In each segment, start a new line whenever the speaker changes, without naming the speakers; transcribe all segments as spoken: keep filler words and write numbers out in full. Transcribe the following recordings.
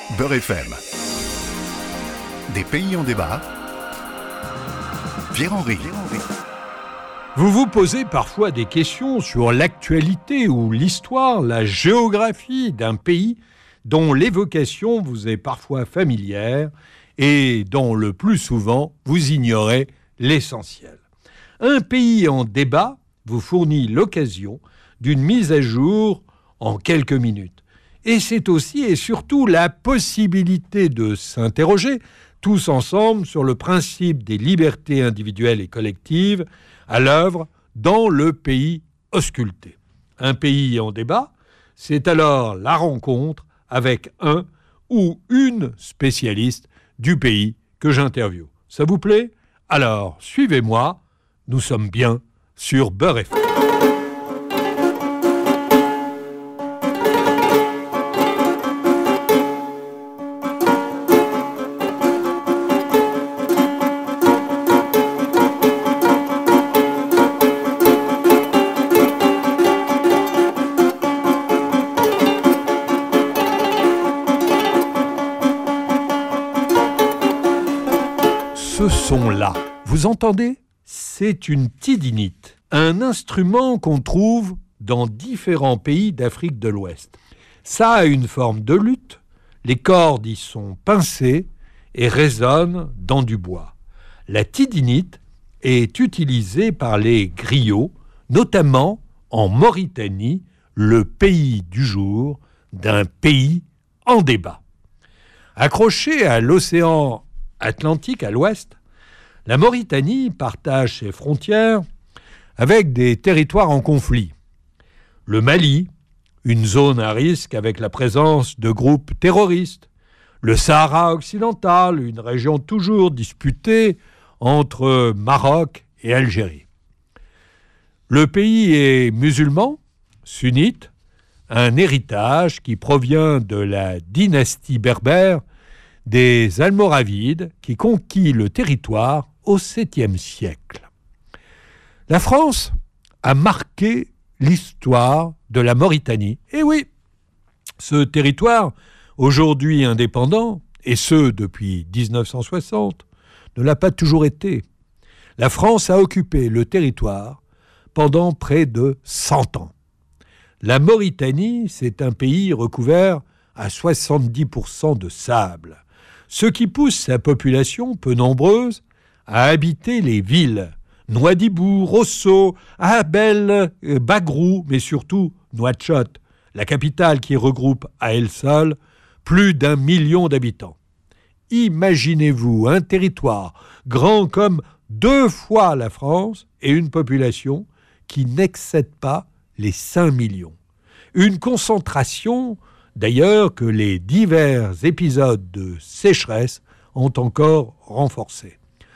Beurre F M. Des pays en débat. Pierre-Henri.
Vous vous posez parfois des questions sur l'actualité ou l'histoire, la géographie d'un pays dont l'évocation vous est parfois familière et dont le plus souvent vous ignorez l'essentiel. Un pays en débat vous fournit l'occasion d'une mise à jour en quelques minutes. Et c'est aussi et surtout la possibilité de s'interroger tous ensemble sur le principe des libertés individuelles et collectives à l'œuvre dans le pays ausculté. Un pays en débat, c'est alors la rencontre avec un ou une spécialiste du pays que j'interviewe. Ça vous plaît ? Alors, suivez-moi, nous sommes bien sur Beurre F M. Ce son-là, vous entendez ? C'est une tidinite, un instrument qu'on trouve dans différents pays d'Afrique de l'Ouest. Ça a une forme de luth, les cordes y sont pincées et résonnent dans du bois. La tidinite est utilisée par les griots, notamment en Mauritanie, le pays du jour d'un pays en débat. Accroché à l'océan Atlantique à l'ouest, la Mauritanie partage ses frontières avec des territoires en conflit. Le Mali, une zone à risque avec la présence de groupes terroristes. Le Sahara occidental, une région toujours disputée entre Maroc et Algérie. Le pays est musulman, sunnite, un héritage qui provient de la dynastie berbère des Almoravides qui conquit le territoire au septième siècle. La France a marqué l'histoire de la Mauritanie. Et oui, ce territoire, aujourd'hui indépendant, et ce depuis dix-neuf cent soixante, ne l'a pas toujours été. La France a occupé le territoire pendant près de cent ans. La Mauritanie, c'est un pays recouvert à soixante-dix pour cent de sable, ce qui pousse sa population peu nombreuse à habiter les villes Nouadhibou, Rosso, Abel, Bagrou, mais surtout Nouakchott, la capitale qui regroupe à elle seule plus d'un million d'habitants. Imaginez-vous un territoire grand comme deux fois la France et une population qui n'excède pas les cinq millions. Une concentration d'ailleurs que les divers épisodes de sécheresse ont encore renforcé.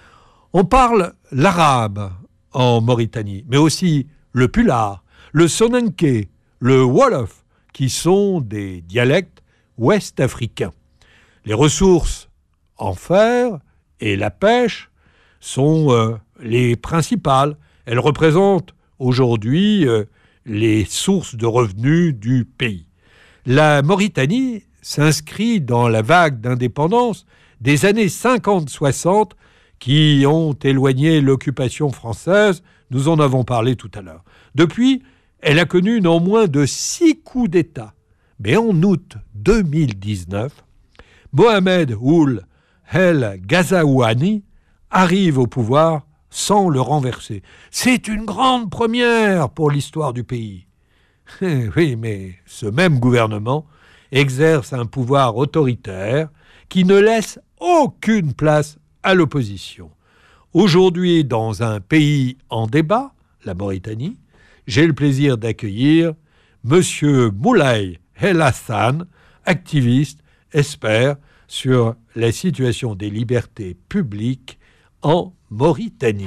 On parle l'arabe en Mauritanie, mais aussi le pulaar, le soninké, le wolof, qui sont des dialectes ouest-africains. Les ressources en fer et la pêche sont euh, les principales. Elles représentent aujourd'hui euh, les sources de revenus du pays. La Mauritanie s'inscrit dans la vague d'indépendance des années cinquante soixante qui ont éloigné l'occupation française. Nous en avons parlé tout à l'heure. Depuis, elle a connu non moins de six coups d'État. Mais en août deux mille dix-neuf, Mohamed Ould El Ghazouani arrive au pouvoir sans le renverser. C'est une grande première pour l'histoire du pays. Oui, mais ce même gouvernement exerce un pouvoir autoritaire qui ne laisse aucune place à l'opposition. Aujourd'hui, dans un pays en débat, la Mauritanie, j'ai le plaisir d'accueillir M. Moulay El Hassan, activiste, expert sur la situation des libertés publiques en Mauritanie.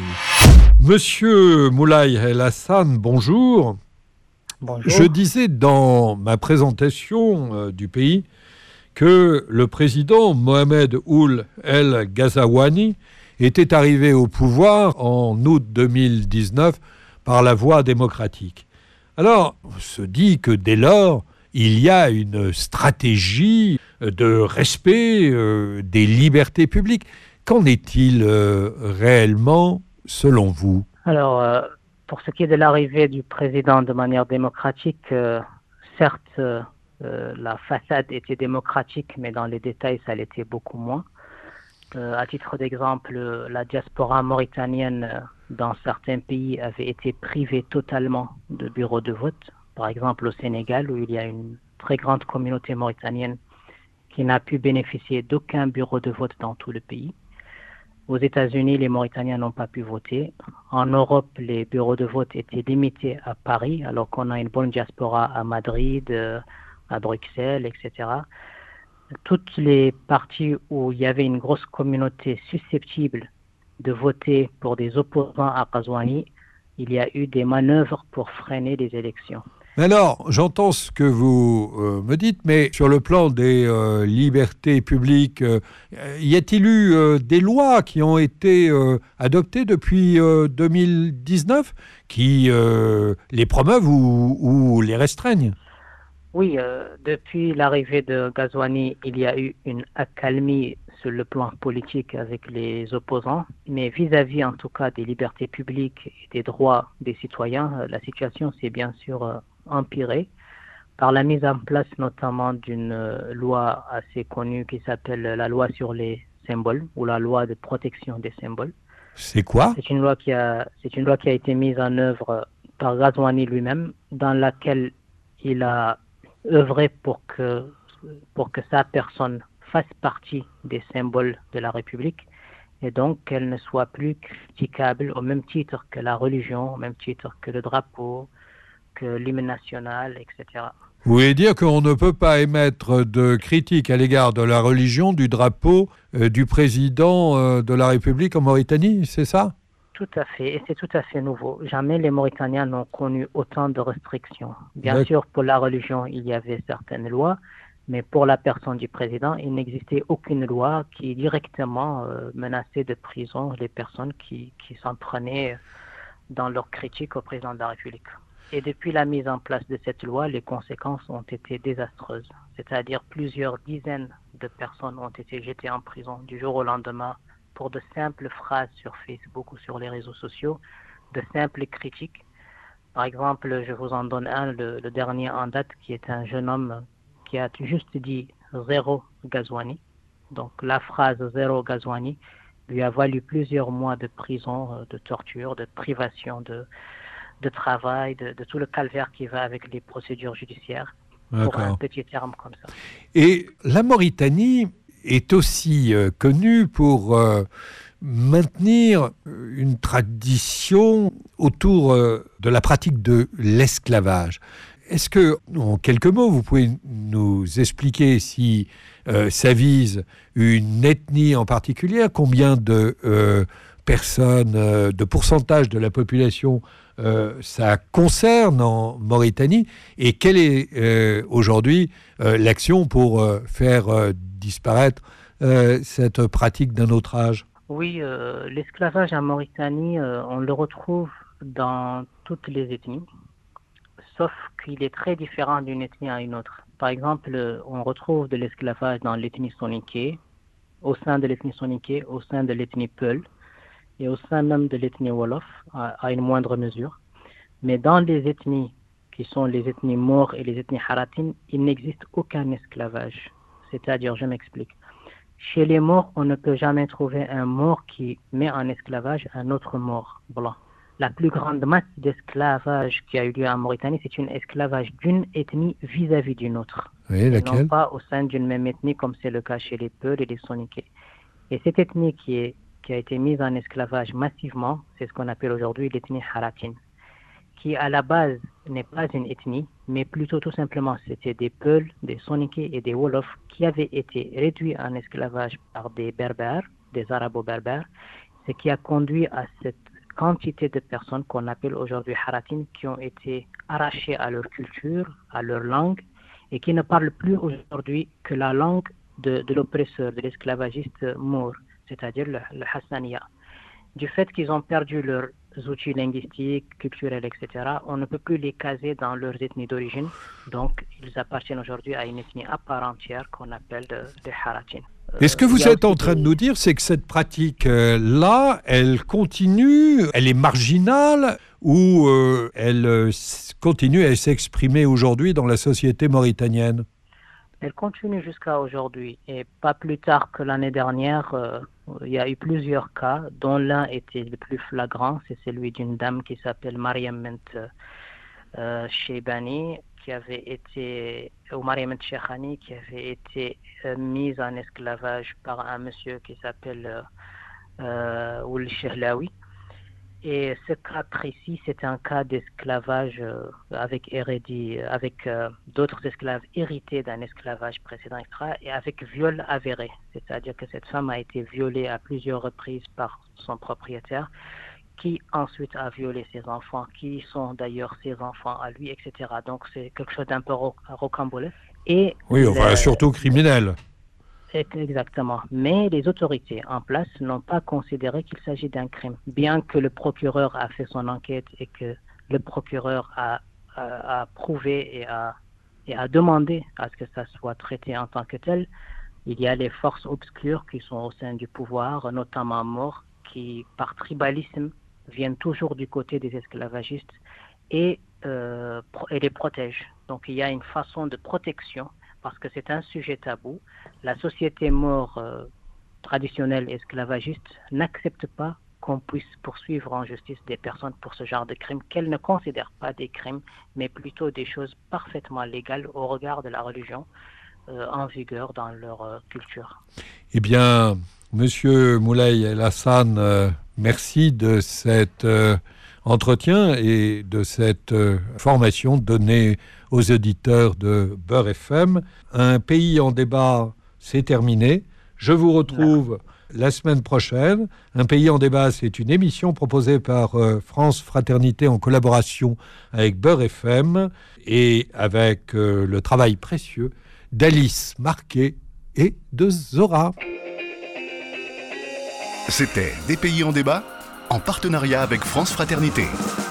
Monsieur Moulay El Hassan, bonjour.
Bonjour.
Je disais dans ma présentation euh, du pays que le président Mohamed Ould El Ghazouani était arrivé au pouvoir en août deux mille dix-neuf par la voie démocratique. Alors, on se dit que dès lors, il y a une stratégie de respect euh, des libertés publiques. Qu'en est-il euh, réellement, selon vous?
Alors, euh, pour ce qui est de l'arrivée du président de manière démocratique, euh, certes, euh, la façade était démocratique, mais dans les détails, ça l'était beaucoup moins. Euh, à titre d'exemple, la diaspora mauritanienne euh, dans certains pays avait été privée totalement de bureaux de vote. Par exemple, au Sénégal, où il y a une très grande communauté mauritanienne qui n'a pu bénéficier d'aucun bureau de vote dans tout le pays. Aux États-Unis, les Mauritaniens n'ont pas pu voter. En Europe, les bureaux de vote étaient limités à Paris, alors qu'on a une bonne diaspora à Madrid, euh, à Bruxelles, et cetera. Toutes les parties où il y avait une grosse communauté susceptible de voter pour des opposants à Ghazouani, il y a eu des manœuvres pour freiner les élections.
Mais alors, j'entends ce que vous euh, me dites, mais sur le plan des euh, libertés publiques, euh, y a-t-il eu euh, des lois qui ont été euh, adoptées depuis euh, deux mille dix-neuf qui euh, les promeuvent ou, ou les restreignent?
Oui, euh, depuis l'arrivée de Ghazouani, il y a eu une accalmie sur le plan politique avec les opposants, mais vis-à-vis en tout cas des libertés publiques et des droits des citoyens, euh, la situation s'est bien sûr euh, empirée par la mise en place notamment d'une euh, loi assez connue qui s'appelle la loi sur les symboles ou la loi de protection des symboles.
C'est quoi?
C'est une loi qui a, c'est une loi qui a été mise en œuvre par Ghazouani lui-même, dans laquelle il a œuvré pour que, pour que sa personne fasse partie des symboles de la République et donc qu'elle ne soit plus critiquable au même titre que la religion, au même titre que le drapeau, que l'hymne national, et cetera.
Vous voulez dire qu'on ne peut pas émettre de critiques à l'égard de la religion, du drapeau, euh, du président euh, de la République en Mauritanie, c'est ça?
Tout à fait, et c'est tout à fait nouveau. Jamais les Mauritaniens n'ont connu autant de restrictions. Bien D'accord. sûr, pour la religion, il y avait certaines lois, mais pour la personne du président, il n'existait aucune loi qui directement euh, menaçait de prison les personnes qui, qui s'en prenaient dans leur critique au président de la République. Et depuis la mise en place de cette loi, les conséquences ont été désastreuses. C'est-à-dire plusieurs dizaines de personnes ont été jetées en prison du jour au lendemain pour de simples phrases sur Facebook ou sur les réseaux sociaux, de simples critiques. Par exemple, je vous en donne un, le, le dernier en date, qui est un jeune homme qui a juste dit « zéro Ghazouani ». Donc la phrase « zéro Ghazouani » lui a valu plusieurs mois de prison, de torture, de privation de... de travail, de, de tout le calvaire qui va avec les procédures judiciaires, pour un petit terme comme ça.
Et la Mauritanie est aussi euh, connue pour euh, maintenir une tradition autour euh, de la pratique de l'esclavage. Est-ce que, en quelques mots, vous pouvez nous expliquer si euh, ça vise une ethnie en particulier, combien de euh, personnes, euh, de pourcentage de la population Euh, ça concerne en Mauritanie, et quelle est euh, aujourd'hui euh, l'action pour euh, faire euh, disparaître euh, cette pratique d'un autre âge?
Oui, euh, l'esclavage en Mauritanie, euh, on le retrouve dans toutes les ethnies, sauf qu'il est très différent d'une ethnie à une autre. Par exemple, on retrouve de l'esclavage dans l'ethnie soninké, au sein de l'ethnie soninké, au sein de l'ethnie Peul, et au sein même de l'ethnie Wolof, à, à une moindre mesure. Mais dans les ethnies qui sont les ethnies Maures et les ethnies Haratines, il n'existe aucun esclavage. C'est-à-dire, je m'explique. Chez les Maures, on ne peut jamais trouver un Maure qui met en esclavage un autre Maure blanc. La plus grande masse d'esclavage qui a eu lieu en Mauritanie, c'est un esclavage d'une ethnie vis-à-vis d'une autre.
Oui, laquelle?
Et non pas au sein d'une même ethnie, comme c'est le cas chez les Peuls et les Soninké. Et cette ethnie qui est qui a été mise en esclavage massivement, c'est ce qu'on appelle aujourd'hui l'ethnie Haratine, qui à la base n'est pas une ethnie, mais plutôt tout simplement c'était des Peuls, des Soninké et des Wolofs qui avaient été réduits en esclavage par des Berbères, des Arabo-Berbères, ce qui a conduit à cette quantité de personnes qu'on appelle aujourd'hui Haratines qui ont été arrachées à leur culture, à leur langue, et qui ne parlent plus aujourd'hui que la langue de, de l'oppresseur, de l'esclavagiste Mour, c'est-à-dire le, le Hassaniya. Du fait qu'ils ont perdu leur outils linguistiques, culturels, et cetera, on ne peut plus les caser dans leurs ethnies d'origine. Donc, ils appartiennent aujourd'hui à une ethnie à part entière qu'on appelle les Haratin.
Et ce que vous êtes en train de nous dire, c'est que cette pratique-là, elle continue, elle est marginale ou euh, elle euh, continue à s'exprimer aujourd'hui dans la société mauritanienne?
Elle continue jusqu'à aujourd'hui. Et pas plus tard que l'année dernière, euh, il y a eu plusieurs cas, dont l'un était le plus flagrant. C'est celui d'une dame qui s'appelle Mariam Ment euh, Sheibani, qui avait été, ou Mariam Shekhani, qui avait été euh, mise en esclavage par un monsieur qui s'appelle euh, Oul Chehlaoui. Et ce cas précis, c'est un cas d'esclavage euh, avec hérédit, avec euh, d'autres esclaves hérités d'un esclavage précédent, et cetera, et avec viol avéré. C'est-à-dire que cette femme a été violée à plusieurs reprises par son propriétaire, qui ensuite a violé ses enfants, qui sont d'ailleurs ses enfants à lui, et cetera. Donc c'est quelque chose d'un peu rocambolesque. Et
oui, enfin, le... surtout criminel.
Exactement. Mais les autorités en place n'ont pas considéré qu'il s'agit d'un crime. Bien que le procureur a fait son enquête et que le procureur a, a, a prouvé et a, et a demandé à ce que ça soit traité en tant que tel, il y a les forces obscures qui sont au sein du pouvoir, notamment Maure, qui par tribalisme viennent toujours du côté des esclavagistes et, euh, et les protègent. Donc il y a une façon de protection parce que c'est un sujet tabou. La société Maure euh, traditionnelle esclavagiste n'accepte pas qu'on puisse poursuivre en justice des personnes pour ce genre de crimes qu'elle ne considère pas des crimes, mais plutôt des choses parfaitement légales au regard de la religion euh, en vigueur dans leur euh, culture.
Eh bien, Monsieur Moulay El Hassan, euh, merci de cet euh, entretien et de cette euh, formation donnée aux auditeurs de Beurre F M. Un pays en débat, c'est terminé. Je vous retrouve la semaine prochaine. Un pays en débat, c'est une émission proposée par euh, France Fraternité en collaboration avec Beurre F M et avec euh, le travail précieux d'Alice Marquet et de Zora.
C'était Des pays en débat, en partenariat avec France Fraternité.